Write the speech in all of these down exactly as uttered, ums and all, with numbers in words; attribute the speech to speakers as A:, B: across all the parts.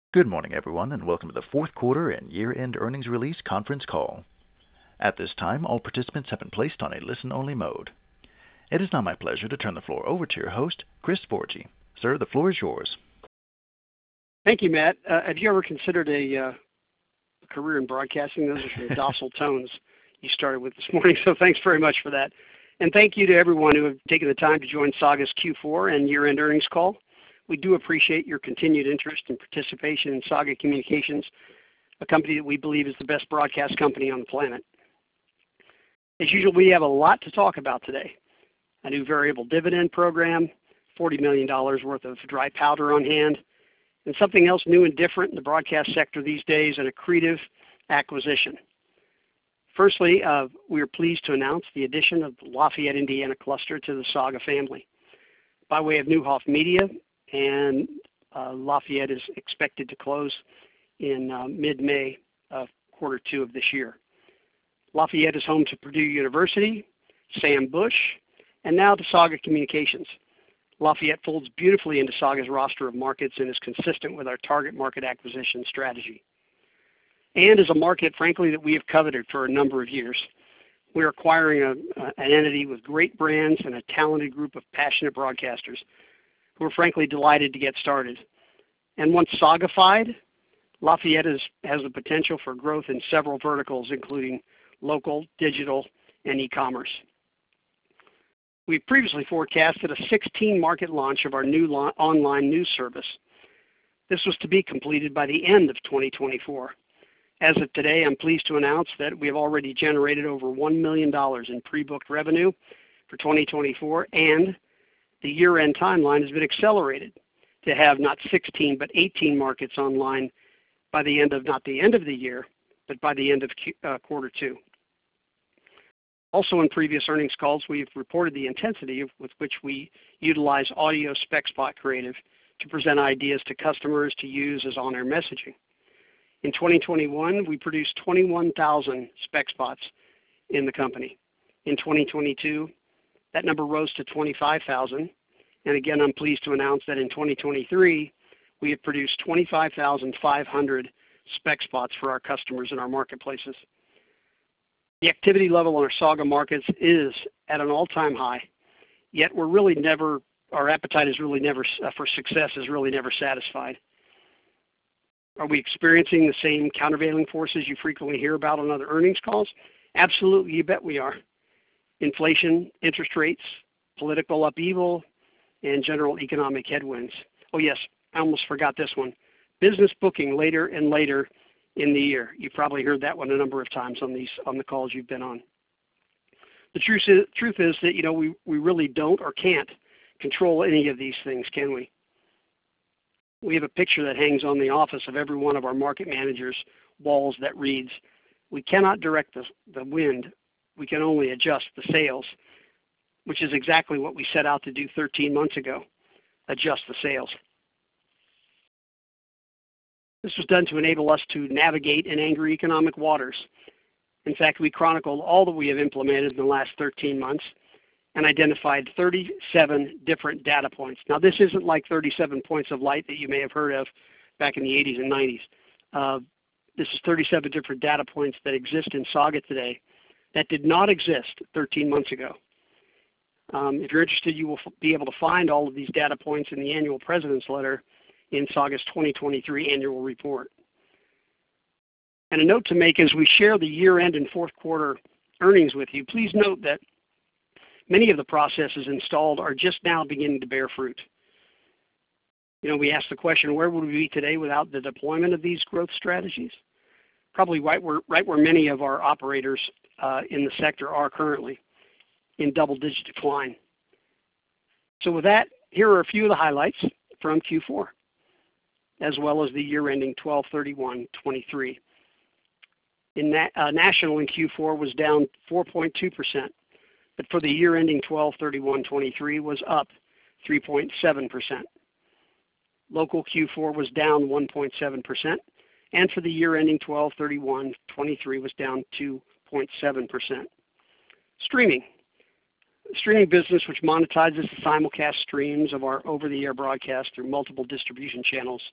A: Good morning, everyone, and welcome to the fourth quarter and year-end earnings release conference call. At this time, all participants have been placed on a listen-only mode. It is now my pleasure to turn the floor over to your host, Chris Forgy. Sir, the floor is yours.
B: Thank you, Matt. Uh, have you ever considered a uh, career in broadcasting? Those are some docile tones you started with this morning, so thanks very much for that. And thank you to everyone who have taken the time to join Saga's Q four and year-end earnings call. We do appreciate your continued interest and participation in Saga Communications, a company that we believe is the best broadcast company on the planet. As usual, we have a lot to talk about today. A new variable dividend program, forty million dollars worth of dry powder on hand, and something else new and different in the broadcast sector these days, an accretive acquisition. Firstly, uh, we are pleased to announce the addition of the Lafayette, Indiana cluster to the Saga family. By way of Neuhoff Media, and uh, Lafayette is expected to close in uh, mid-May of quarter two of this year. Lafayette is home to Purdue University, Sam Bush, and now to Saga Communications. Lafayette folds beautifully into Saga's roster of markets and is consistent with our target market acquisition strategy. And is a market, frankly, that we have coveted for a number of years. We're acquiring a, a, an entity with great brands and a talented group of passionate broadcasters who are frankly delighted to get started. And once Sagafied, Lafayette is, has the potential for growth in several verticals, including local, digital, and e-commerce. We previously forecasted a sixteen market launch of our new lo- online news service. This was to be completed by the end of twenty twenty-four. As of today, I'm pleased to announce that we have already generated over one million dollars in pre-booked revenue for twenty twenty-four, and the year-end timeline has been accelerated to have not sixteen but eighteen markets online by the end of, not the end of the year, but by the end of Q, uh, quarter two. Also in previous earnings calls, we've reported the intensity of, with which we utilize audio spec spot creative to present ideas to customers to use as on-air messaging. In twenty twenty-one, we produced twenty-one thousand spec spots in the company. In twenty twenty-two, that number rose to twenty-five thousand. And again, I'm pleased to announce that in twenty twenty-three, we have produced twenty-five thousand five hundred spec spots for our customers in our marketplaces. The activity level on our Saga markets is at an all-time high, yet we're really never, our appetite is really never, uh, for success is really never satisfied. Are we experiencing the same countervailing forces you frequently hear about on other earnings calls? Absolutely, you bet we are. Inflation, interest rates, political upheaval, and general economic headwinds. Oh yes, I almost forgot this one. Business booking later and later in the year. You've probably heard that one a number of times on these on the calls you've been on. The truth is, truth is that you know we, we really don't or can't control any of these things, can we? We have a picture that hangs on the office of every one of our market managers' walls that reads, "We cannot direct the, the wind, we can only adjust the sails," which is exactly what we set out to do thirteen months ago, adjust the sails. This was done to enable us to navigate in angry economic waters. In fact, we chronicled all that we have implemented in the last thirteen months and identified thirty-seven different data points. Now, this isn't like thirty-seven points of light that you may have heard of back in the eighties and nineties. Uh, this is thirty-seven different data points that exist in Saga today that did not exist thirteen months ago. Um, if you're interested, you will f- be able to find all of these data points in the annual President's Letter in Saga's twenty twenty-three annual report. And a note to make as we share the year-end and fourth quarter earnings with you, please note that many of the processes installed are just now beginning to bear fruit. You know, we asked the question, where would we be today without the deployment of these growth strategies? Probably right where, right where many of our operators uh, in the sector are currently, in double-digit decline. So with that, here are a few of the highlights from Q four, as well as the year ending twelve thirty-one twenty-three. In na- uh, national in Q four was down four point two percent, but for the year ending twelve thirty-one twenty-three was up three point seven percent. Local Q four was down one point seven percent, and for the year ending twelve thirty-one twenty-three was down two point seven percent. Streaming. Streaming business, which monetizes the simulcast streams of our over-the-air broadcast through multiple distribution channels,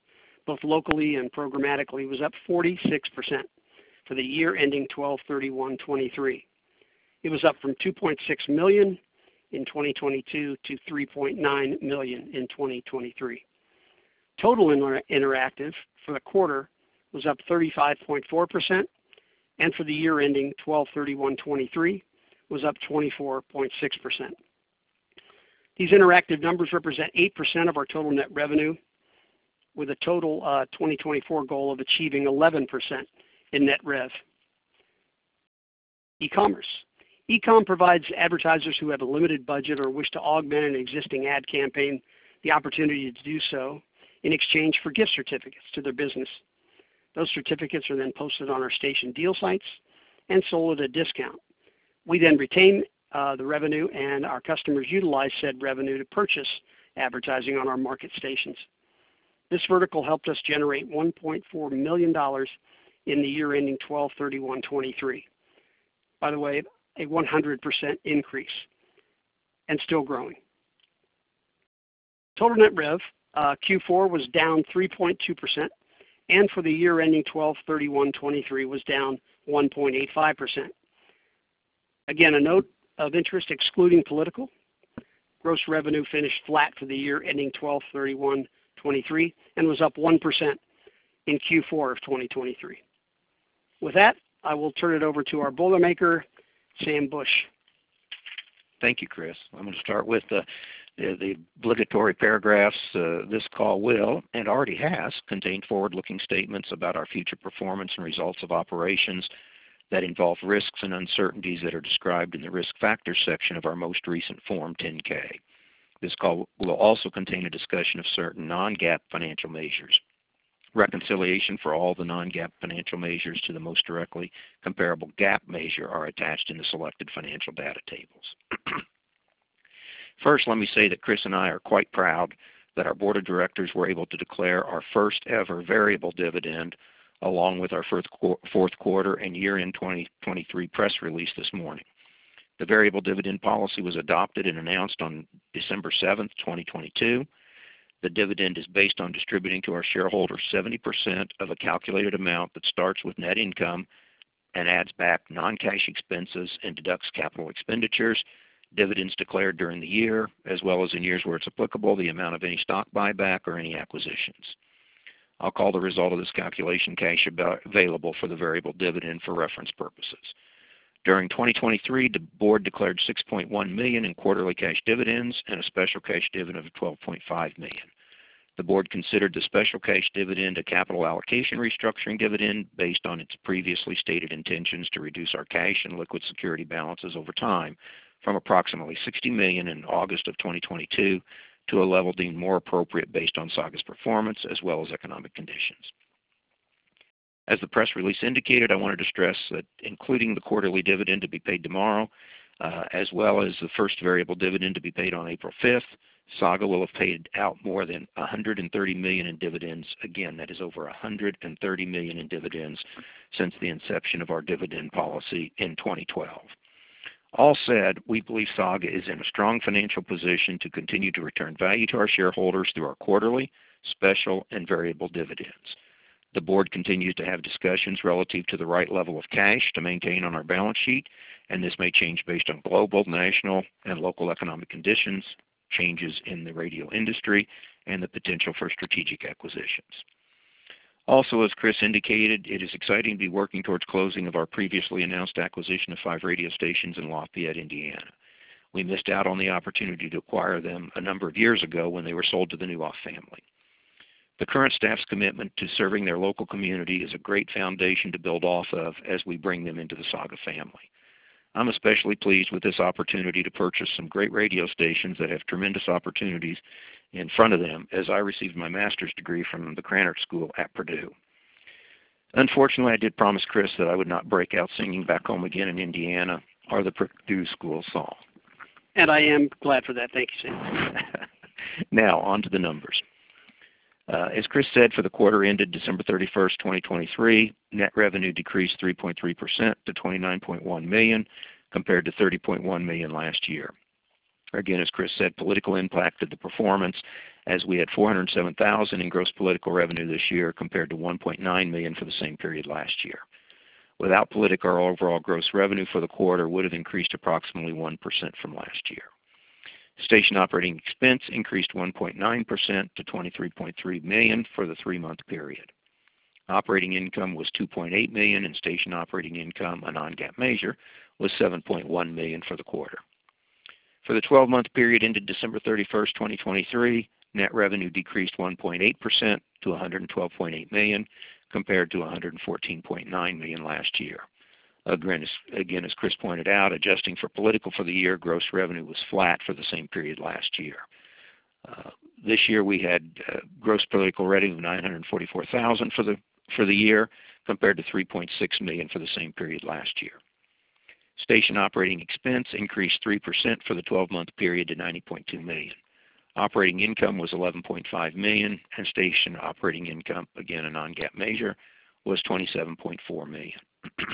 B: both locally and programmatically, was up forty-six percent for the year ending twelve thirty-one twenty-three. It was up from two point six million dollars in twenty twenty-two to three point nine million dollars in twenty twenty-three. Total inter- interactive for the quarter was up thirty-five point four percent, and for the year ending twelve thirty-one twenty-three was up twenty-four point six percent. These interactive numbers represent eight percent of our total net revenue, with a total uh, twenty twenty-four goal of achieving eleven percent in net rev. E-commerce. E-com provides advertisers who have a limited budget or wish to augment an existing ad campaign the opportunity to do so in exchange for gift certificates to their business. Those certificates are then posted on our station deal sites and sold at a discount. We then retain uh, the revenue, and our customers utilize said revenue to purchase advertising on our market stations. This vertical helped us generate one point four million dollars in the year ending twelve thirty-one twenty-three. By the way, a one hundred percent increase, and still growing. Total net rev, uh, Q four was down three point two percent, and for the year ending twelve thirty-one twenty-three was down one point eight five percent. Again, a note of interest excluding political, gross revenue finished flat for the year ending twelve thirty-one twenty-three and was up one percent in Q four of twenty twenty-three. With that, I will turn it over to our Boilermaker, Sam Bush.
C: Thank you, Chris. I'm going to start with the, the, the obligatory paragraphs. Uh, this call will, and already has, contain forward-looking statements about our future performance and results of operations that involve risks and uncertainties that are described in the Risk Factors section of our most recent Form ten K. This call will also contain a discussion of certain non-GAAP financial measures. Reconciliation for all the non-GAAP financial measures to the most directly comparable GAAP measure are attached in the selected financial data tables. First, let me say that Chris and I are quite proud that our board of directors were able to declare our first ever variable dividend along with our fourth quarter and year-end twenty twenty-three press release this morning. The variable dividend policy was adopted and announced on December seventh, twenty twenty-two. The dividend is based on distributing to our shareholders seventy percent of a calculated amount that starts with net income and adds back non-cash expenses and deducts capital expenditures, dividends declared during the year, as well as in years where it's applicable, the amount of any stock buyback or any acquisitions. I'll call the result of this calculation cash available for the variable dividend for reference purposes. During twenty twenty-three, the board declared six point one million dollars in quarterly cash dividends and a special cash dividend of twelve point five million dollars. The board considered the special cash dividend a capital allocation restructuring dividend based on its previously stated intentions to reduce our cash and liquid security balances over time from approximately sixty million dollars in August of twenty twenty-two to a level deemed more appropriate based on Saga's performance as well as economic conditions. As the press release indicated, I wanted to stress that including the quarterly dividend to be paid tomorrow, uh, as well as the first variable dividend to be paid on April fifth, Saga will have paid out more than one hundred thirty million dollars in dividends. Again, that is over one hundred thirty million dollars in dividends since the inception of our dividend policy in twenty twelve. All said, we believe Saga is in a strong financial position to continue to return value to our shareholders through our quarterly, special, and variable dividends. The board continues to have discussions relative to the right level of cash to maintain on our balance sheet, and this may change based on global, national, and local economic conditions, changes in the radio industry, and the potential for strategic acquisitions. Also, as Chris indicated, it is exciting to be working towards closing of our previously announced acquisition of five radio stations in Lafayette, Indiana. We missed out on the opportunity to acquire them a number of years ago when they were sold to the Neuhoff family. The current staff's commitment to serving their local community is a great foundation to build off of as we bring them into the Saga family. I'm especially pleased with this opportunity to purchase some great radio stations that have tremendous opportunities in front of them as I received my master's degree from the Krannert School at Purdue. Unfortunately, I did promise Chris that I would not break out singing Back Home Again in Indiana or the Purdue School song.
B: And I am glad for that. Thank you, Sam.
C: Now, on to the numbers. Uh, as Chris said, for the quarter ended December thirty-first, twenty twenty-three, net revenue decreased three point three percent to twenty-nine point one million dollars compared to thirty point one million dollars last year. Again, as Chris said, political impacted the performance, as we had four hundred seven thousand dollars in gross political revenue this year compared to one point nine million dollars for the same period last year. Without political, our overall gross revenue for the quarter would have increased approximately one percent from last year. Station operating expense increased one point nine percent to twenty-three point three million dollars for the three-month period. Operating income was two point eight million dollars and station operating income, a non-GAAP measure, was seven point one million dollars for the quarter. For the twelve-month period ended December thirty-first, twenty twenty-three, net revenue decreased one point eight percent to one hundred twelve point eight million dollars compared to one hundred fourteen point nine million dollars last year. Again as, again, as Chris pointed out, adjusting for political for the year, gross revenue was flat for the same period last year. Uh, this year we had uh, gross political revenue of nine hundred forty-four thousand dollars for the for the year compared to three point six million dollars for the same period last year. Station operating expense increased three percent for the twelve-month period to ninety point two million dollars. Operating income was eleven point five million dollars, and station operating income, again a non-GAAP measure, was twenty-seven point four million dollars.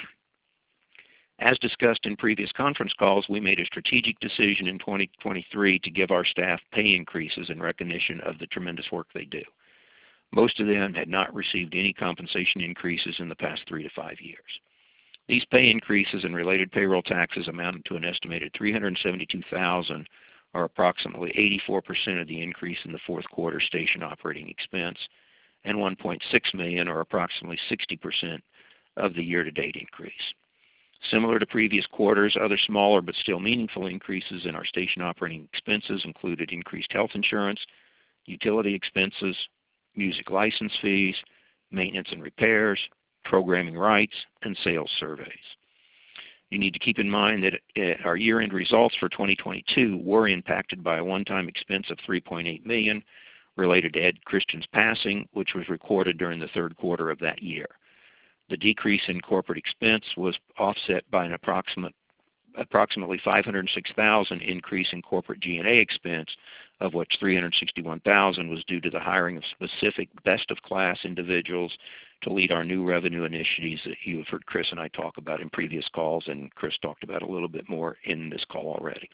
C: As discussed in previous conference calls, we made a strategic decision in twenty twenty-three to give our staff pay increases in recognition of the tremendous work they do. Most of them had not received any compensation increases in the past three to five years. These pay increases and related payroll taxes amounted to an estimated three hundred seventy-two thousand dollars, or approximately eighty-four percent of the increase in the fourth quarter station operating expense, and one point six million dollars, or approximately sixty percent of the year-to-date increase. Similar to previous quarters, other smaller but still meaningful increases in our station operating expenses included increased health insurance, utility expenses, music license fees, maintenance and repairs, programming rights, and sales surveys. You need to keep in mind that our year-end results for twenty twenty-two were impacted by a one-time expense of three point eight million dollars related to Ed Christian's passing, which was recorded during the third quarter of that year. The decrease in corporate expense was offset by an approximate, approximately five hundred six thousand dollars increase in corporate G and A expense, of which three hundred sixty-one thousand dollars was due to the hiring of specific best-of-class individuals to lead our new revenue initiatives that you have heard Chris and I talk about in previous calls, and Chris talked about a little bit more in this call already.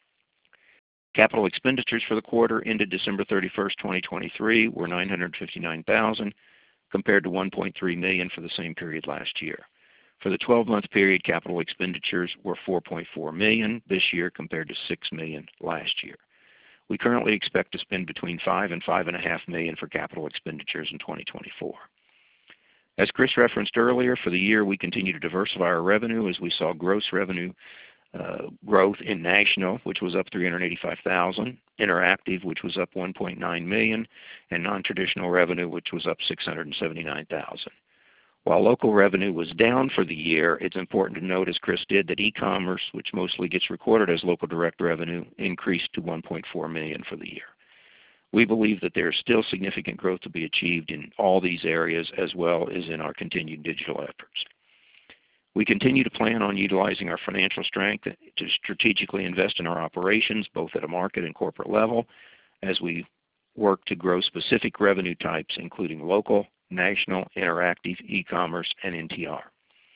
C: Capital expenditures for the quarter ended December thirty-first, twenty twenty-three were nine hundred fifty-nine thousand dollars compared to one point three million dollars for the same period last year. For the twelve-month period, capital expenditures were four point four million dollars this year compared to six million dollars last year. We currently expect to spend between five and five and a half million for capital expenditures in twenty twenty-four. As Chris referenced earlier, for the year we continue to diversify our revenue as we saw gross revenue uh, growth in national, which was up three hundred eighty-five thousand dollars, interactive, which was up one point nine million dollars, and non-traditional revenue, which was up six hundred seventy-nine thousand dollars. While local revenue was down for the year, it's important to note, as Chris did, that e-commerce, which mostly gets recorded as local direct revenue, increased to one point four million dollars for the year. We believe that there is still significant growth to be achieved in all these areas, as well as in our continued digital efforts. We continue to plan on utilizing our financial strength to strategically invest in our operations, both at a market and corporate level, as we work to grow specific revenue types, including local, national, interactive, e-commerce, and N T R.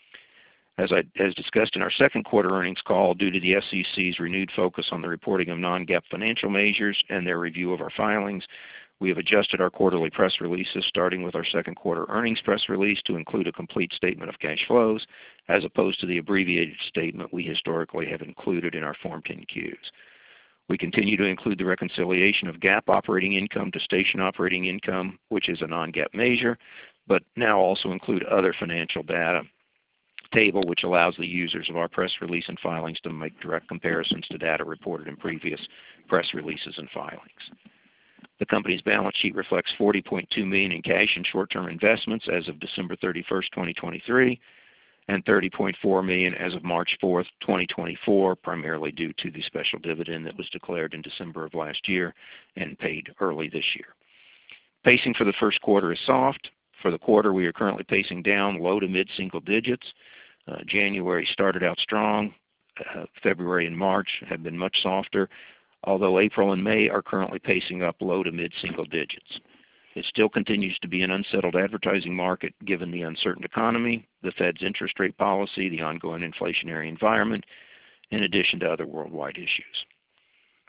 C: As, I, as discussed in our second quarter earnings call, due to the S E C's renewed focus on the reporting of non-GAAP financial measures and their review of our filings, we have adjusted our quarterly press releases, starting with our second quarter earnings press release, to include a complete statement of cash flows, as opposed to the abbreviated statement we historically have included in our Form ten Qs. We continue to include the reconciliation of GAAP operating income to station operating income, which is a non-GAAP measure, but now also include other financial data table, which allows the users of our press release and filings to make direct comparisons to data reported in previous press releases and filings. The company's balance sheet reflects forty point two million dollars in cash and short-term investments as of December thirty-first, twenty twenty-three, and thirty point four million dollars as of March fourth, twenty twenty-four, primarily due to the special dividend that was declared in December of last year and paid early this year. Pacing for the first quarter is soft. For the quarter, we are currently pacing down low to mid-single digits. Uh, January started out strong. Uh, February and March have been much softer, although April and May are currently pacing up low to mid-single digits. It still continues to be an unsettled advertising market given the uncertain economy, the Fed's interest rate policy, the ongoing inflationary environment, in addition to other worldwide issues.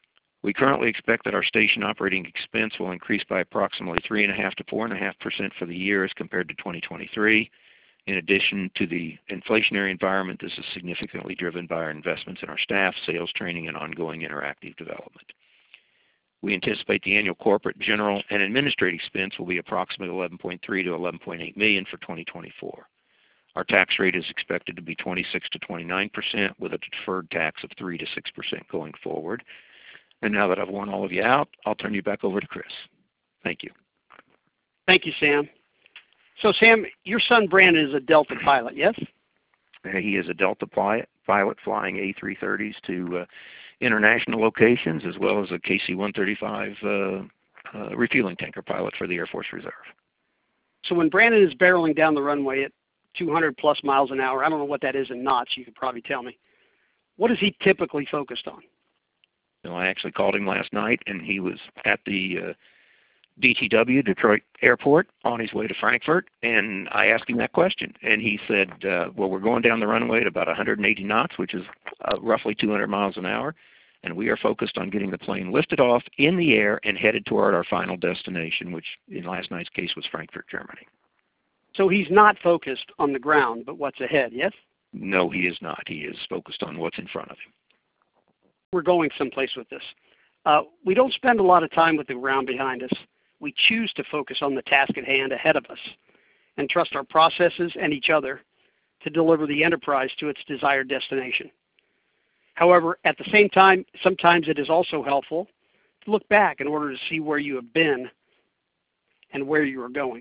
C: We currently expect that our station operating expense will increase by approximately three point five to four point five percent for the year as compared to twenty twenty-three. In addition to the inflationary environment, this is significantly driven by our investments in our staff, sales training, and ongoing interactive development. We anticipate the annual corporate, general, and administrative expense will be approximately eleven point three to eleven point eight million dollars for twenty twenty-four. Our tax rate is expected to be twenty-six to twenty-nine percent with a deferred tax of three to six percent going forward. And now that I've worn all of you out, I'll turn you back over to Chris. Thank you.
B: Thank you, Sam. So, Sam, your son Brandon is a Delta pilot, yes?
C: He is a Delta pilot, pilot flying A three thirties to uh, international locations, as well as a K C one thirty-five uh, uh, refueling tanker pilot for the Air Force Reserve.
B: So when Brandon is barreling down the runway at two hundred plus miles an hour, I don't know what that is in knots, you could probably tell me, what is he typically focused on?
C: You know, I actually called him last night, and he was at the uh, D T W, Detroit Airport, on his way to Frankfurt, and I asked him that question, and he said, uh, well, we're going down the runway at about one hundred eighty knots, which is uh, roughly two hundred miles an hour, and we are focused on getting the plane lifted off in the air and headed toward our final destination, which in last night's case was Frankfurt, Germany.
B: So he's not focused on the ground, but what's ahead, yes?
C: No, he is not. He is focused on what's in front of him.
B: We're going someplace with this. Uh, we don't spend a lot of time with the ground behind us. We choose to focus on the task at hand ahead of us and trust our processes and each other to deliver the enterprise to its desired destination. However, at the same time, sometimes it is also helpful to look back in order to see where you have been and where you are going.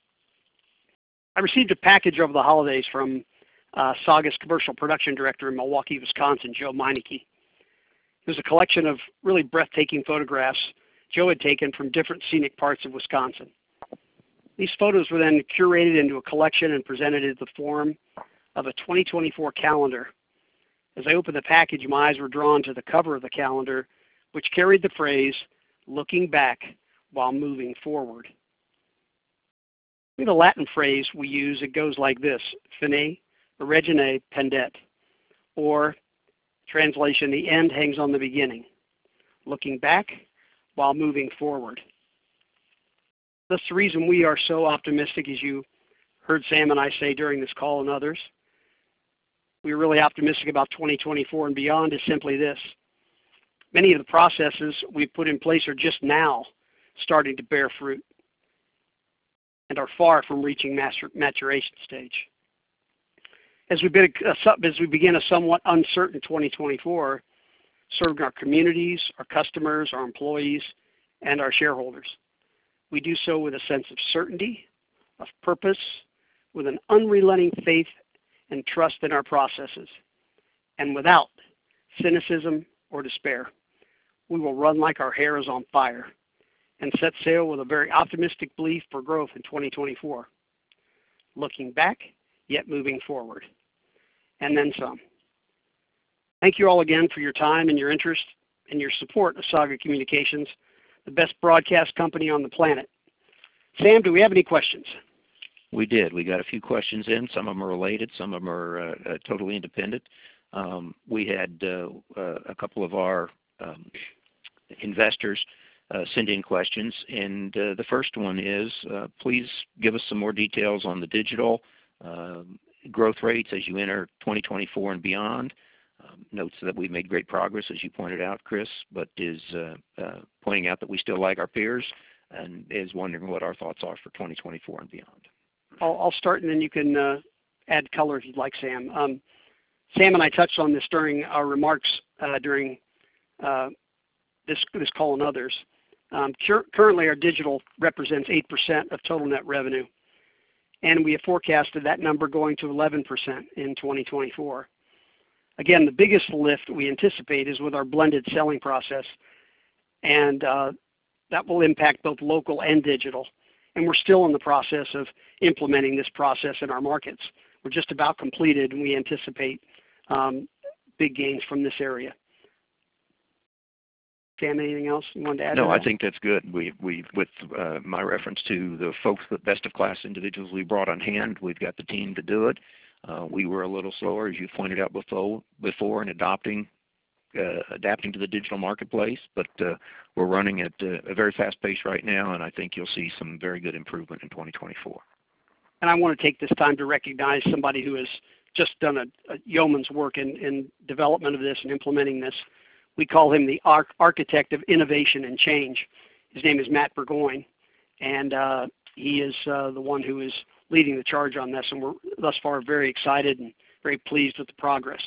B: I received a package over the holidays from uh, Saga's commercial production director in Milwaukee, Wisconsin, Joe Meineke. It was a collection of really breathtaking photographs Joe had taken from different scenic parts of Wisconsin. These photos were then curated into a collection and presented in the form of a twenty twenty-four calendar. As I opened the package, my eyes were drawn to the cover of the calendar, which carried the phrase, "looking back while moving forward." We have a Latin phrase we use. It goes like this: Fine, regine, pendet, or translation, the end hangs on the beginning. Looking back while moving forward. That's the reason we are so optimistic, as you heard Sam and I say during this call and others. We're really optimistic about twenty twenty-four and beyond is simply this. Many of the processes we've put in place are just now starting to bear fruit and are far from reaching maturation stage. As we, begin a, as we begin a somewhat uncertain twenty twenty-four, serving our communities, our customers, our employees, and our shareholders, we do so with a sense of certainty, of purpose, with an unrelenting faith and trust in our processes, and without cynicism or despair. We will run like our hair is on fire and set sail with a very optimistic belief for growth in twenty twenty-four, looking back, yet moving forward, and then some. Thank you all again for your time and your interest and your support of Saga Communications, the best broadcast company on the planet. Sam, do we have any questions?
C: We did. We got a few questions in. Some of them are related. Some of them are uh, uh, totally independent. Um, we had uh, uh, a couple of our um, investors uh, send in questions, and uh, the first one is, uh, please give us some more details on the digital uh, growth rates as you enter twenty twenty-four and beyond. Um, notes that we've made great progress, as you pointed out, Chris, but is uh, uh, pointing out that we still lag our peers and is wondering what our thoughts are for twenty twenty-four and beyond.
B: I'll, I'll start, and then you can uh, add color if you'd like, Sam. Um, Sam and I touched on this during our remarks uh, during uh, this, this call and others. Um, cur currently, our digital represents eight percent of total net revenue, and we have forecasted that number going to eleven percent in twenty twenty-four. Again, the biggest lift we anticipate is with our blended selling process, and uh, that will impact both local and digital. And we're still in the process of implementing this process in our markets. We're just about completed, and we anticipate um, big gains from this area. Sam, anything else you wanted to add?
C: No,
B: to
C: I
B: that?
C: think that's good. We, we, with uh, my reference to the folks, the best of class individuals we brought on hand, we've got the team to do it. Uh, we were a little slower, as you pointed out before, before in adopting uh, adapting to the digital marketplace, but uh, we're running at uh, a very fast pace right now, and I think you'll see some very good improvement in twenty twenty-four.
B: And I want to take this time to recognize somebody who has just done a, a yeoman's work in, in development of this and implementing this. We call him the arch architect of innovation and change. His name is Matt Burgoyne, and uh, he is uh, the one who is leading the charge on this, and we're thus far very excited and very pleased with the progress.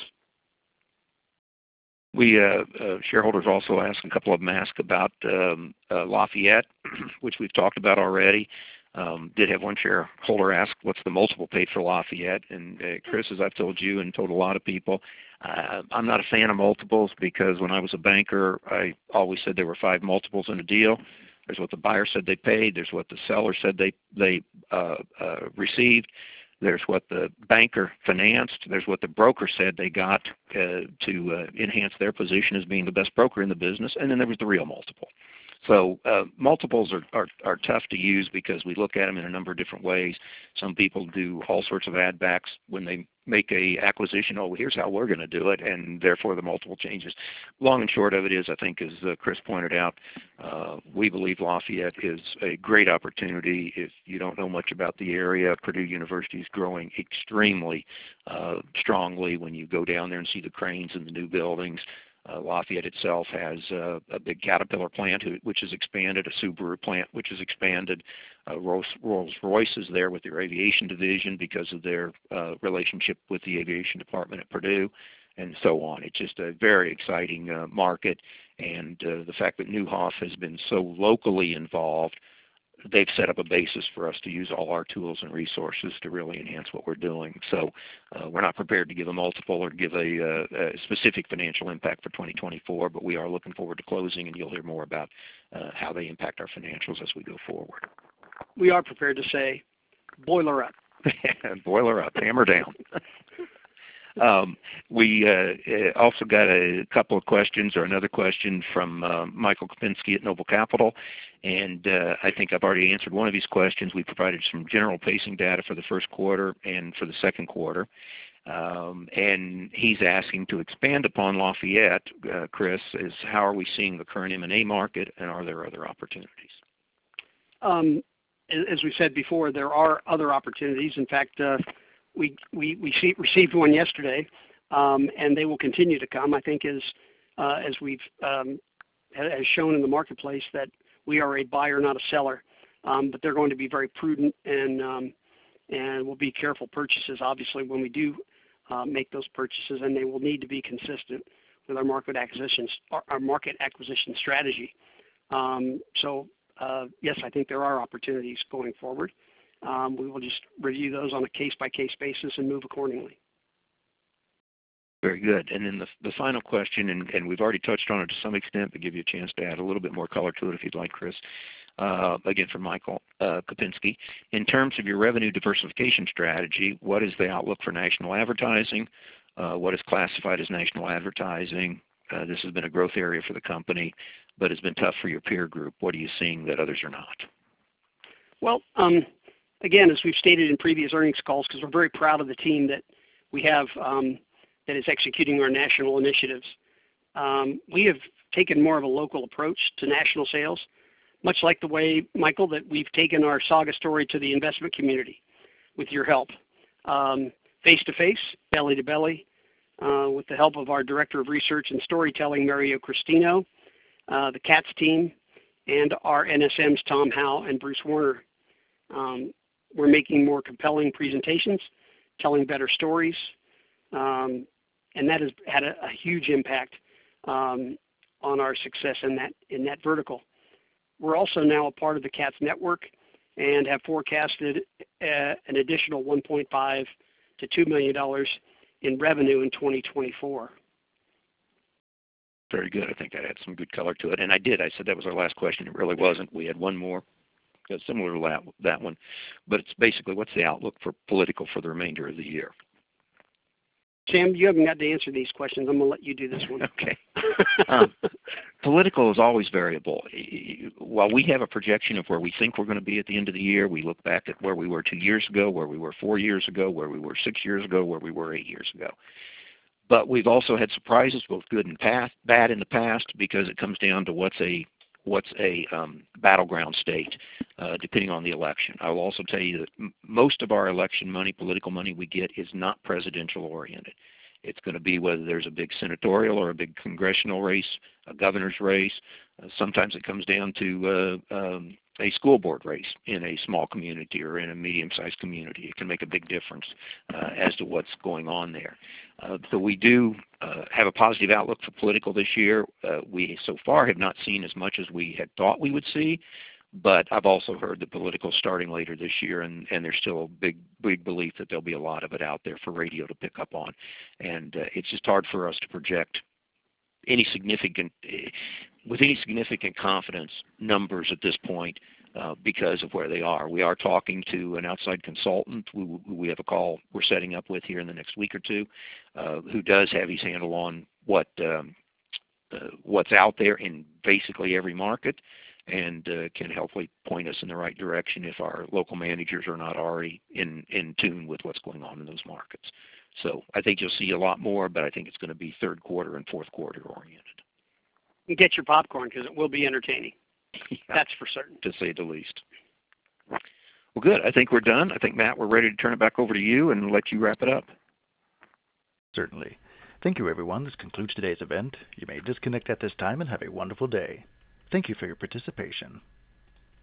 C: We uh, uh, shareholders also asked, a couple of them asked about um, uh, Lafayette, which we've talked about already. Um, did have one shareholder ask, what's the multiple paid for Lafayette? And uh, Chris, as I've told you and told a lot of people, uh, I'm not a fan of multiples, because when I was a banker, I always said there were five multiples in a deal. There's what the buyer said they paid. There's what the seller said they, they uh, uh, received. There's what the banker financed. There's what the broker said they got uh, to uh, enhance their position as being the best broker in the business. And then there was the real multiple. So uh, multiples are, are, are tough to use because we look at them in a number of different ways. Some people do all sorts of add backs when they make a acquisition. Oh, here's how we're going to do it, and therefore the multiple changes. Long and short of it is, I think, as uh, Chris pointed out, uh, we believe Lafayette is a great opportunity. If you don't know much about the area, Purdue University is growing extremely uh, strongly. When you go down there and see the cranes and the new buildings, Uh, Lafayette itself has uh, a big Caterpillar plant who, which has expanded, a Subaru plant which has expanded. Uh, Rolls, Rolls-Royce is there with their aviation division because of their uh, relationship with the aviation department at Purdue, and so on. It's just a very exciting uh, market, and uh, the fact that Neuhoff has been so locally involved, they've set up a basis for us to use all our tools and resources to really enhance what we're doing. So uh, we're not prepared to give a multiple or give a, uh, a specific financial impact for twenty twenty-four, but we are looking forward to closing, and you'll hear more about uh, how they impact our financials as we go forward.
B: We are prepared to say, boiler up.
C: Boiler up, hammer down. Um, we uh, also got a couple of questions, or another question from uh, Michael Kopinski at Noble Capital, and uh, I think I've already answered one of his questions. We provided some general pacing data for the first quarter and for the second quarter, um, and he's asking to expand upon Lafayette, uh, Chris, is how are we seeing the current M and A market, and are there other opportunities?
B: Um, as we said before, there are other opportunities. In fact, uh, We, we, we see, received one yesterday, um, and they will continue to come. I think as, uh, as we've um, has shown in the marketplace that we are a buyer, not a seller, um, but they're going to be very prudent, and, um, and will be careful purchases, obviously, when we do uh, make those purchases, and they will need to be consistent with our market acquisitions, our, our market acquisition strategy. Um, so, uh, yes, I think there are opportunities going forward. Um, we will just review those on a case-by-case basis and move accordingly.
C: Very good. And then the, the final question, and, and we've already touched on it to some extent, but give you a chance to add a little bit more color to it if you'd like, Chris. Uh, again, from Michael uh, Kopinski. In terms of your revenue diversification strategy, what is the outlook for national advertising? Uh, what is classified as national advertising? Uh, this has been a growth area for the company, but it's been tough for your peer group. What are you seeing that others are not?
B: Well, um, again, as we've stated in previous earnings calls, because we're very proud of the team that we have um, that is executing our national initiatives, um, we have taken more of a local approach to national sales, much like the way, Michael, that we've taken our saga story to the investment community with your help. Um, face-to-face, belly-to-belly, uh, with the help of our Director of Research and Storytelling, Mario Cristino, uh, the CATS team, and our N S Ms, Tom Howe and Bruce Warner. Um, we're making more compelling presentations, telling better stories, um, and that has had a, a huge impact um, on our success in that, in that vertical. We're also now a part of the CATS network and have forecasted uh, an additional one point five to two million dollars in revenue in twenty twenty-four.
C: Very good. I think that had some good color to it. And I did. I said that was our last question. It really wasn't. We had one more uh, similar to that, that one. But it's basically, what's the outlook for political for the remainder of the year?
B: Sam, you haven't got to answer these questions. I'm going to let you do this one.
C: Okay. um, political is always variable. While we have a projection of where we think we're going to be at the end of the year, we look back at where we were two years ago, where we were four years ago, where we were six years ago, where we were eight years ago. but we've also had surprises, both good and past, bad in the past, because it comes down to what's a what's a um, battleground state, uh, depending on the election. I will also tell you that m- most of our election money, political money we get, is not presidential oriented. It's going to be whether there's a big senatorial or a big congressional race, a governor's race. Uh, sometimes it comes down to uh, um, a school board race in a small community or in a medium-sized community. It can make a big difference uh, as to what's going on there. Uh, so we do uh, have a positive outlook for political this year. Uh, we so far have not seen as much as we had thought we would see, but I've also heard the political starting later this year, and, and there's still a big, big belief that there'll be a lot of it out there for radio to pick up on. And uh, it's just hard for us to project any significant, with any significant confidence, numbers at this point uh, because of where they are. We are talking to an outside consultant who we have a call we're setting up with here in the next week or two, uh, who does have his handle on what um, uh, what's out there in basically every market, and uh, can hopefully point us in the right direction if our local managers are not already in, in tune with what's going on in those markets. So I think you'll see a lot more, but I think it's going to be third quarter and fourth quarter oriented.
B: And get your popcorn, because it will be entertaining.
C: Yeah,
B: that's for certain.
C: To say the least. Well, good. I think we're done. I think, Matt, we're ready to turn it back over to you and let you wrap it up.
A: Certainly. Thank you, everyone. This concludes today's event. You may disconnect at this time and have a wonderful day. Thank you for your participation.